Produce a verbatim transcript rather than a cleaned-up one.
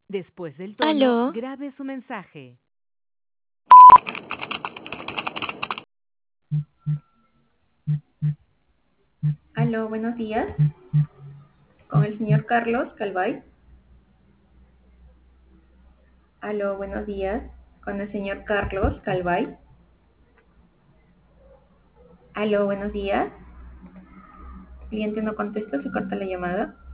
Después del tono, Aló, grabe su mensaje. Aló, buenos días. Con el señor Carlos Calvay. Aló, buenos días. Con el señor Carlos Calvay. Aló, buenos días. El cliente no contesta, se corta la llamada.